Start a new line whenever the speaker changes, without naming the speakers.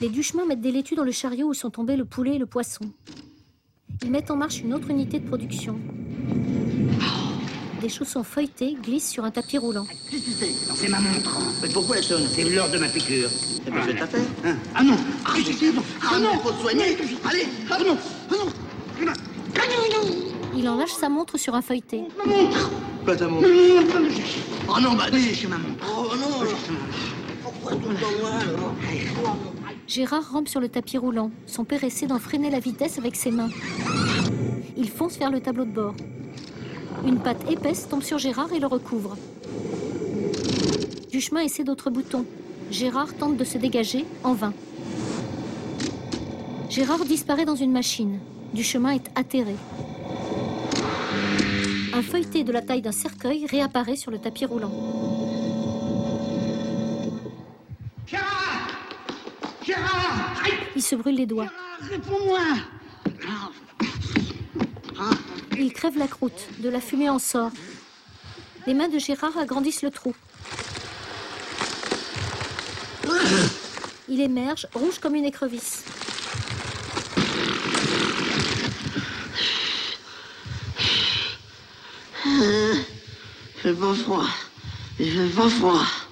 Les Duchemin mettent des laitues dans le chariot où sont tombés le poulet et le poisson. Ils mettent en marche une autre unité de production. Des chaussons feuilletés glissent sur un tapis roulant.
C'est ma montre.
Mais pourquoi elle sonne? C'est l'heure de ma piqûre.
C'est pas fait ta affaire. Ah non. Ah non, faut soigner. Allez, ah non.
Il en lâche sa montre sur un feuilleté.
Ma montre. Pas ta montre. Oh non, bah oui, c'est ma montre. Oh non. Pourquoi tout le temps moi alors?
Gérard rampe sur le tapis roulant. Son père essaie d'en freiner la vitesse avec ses mains. Il fonce vers le tableau de bord. Une patte épaisse tombe sur Gérard et le recouvre. Duchemin essaie d'autres boutons. Gérard tente de se dégager, en vain. Gérard disparaît dans une machine. Duchemin est atterré. Un feuilleté de la taille d'un cercueil réapparaît sur le tapis roulant.
Gérard! Gérard! Aïe!
Il se brûle les doigts.
Gérard, réponds-moi!
Il crève la croûte. De la fumée en sort. Les mains de Gérard agrandissent le trou. Il émerge, rouge comme une écrevisse.
Il fait pas froid. Il fait pas froid.